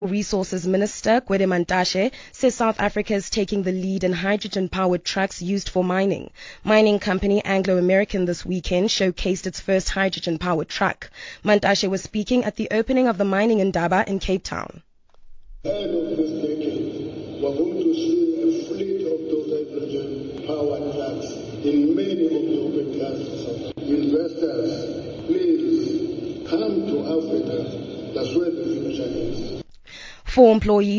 Resources Minister Gwede Mantashe says South Africa is taking the lead in hydrogen-powered trucks used for mining. Mining company Anglo American this weekend showcased its first hydrogen-powered truck. Mantashe was speaking at the opening of the mining Indaba in Cape Town. End of this decade, we're going to see a fleet of those hydrogen-powered trucks in many of the open casts. Investors, please come to Africa. That's where the future is. 4 employees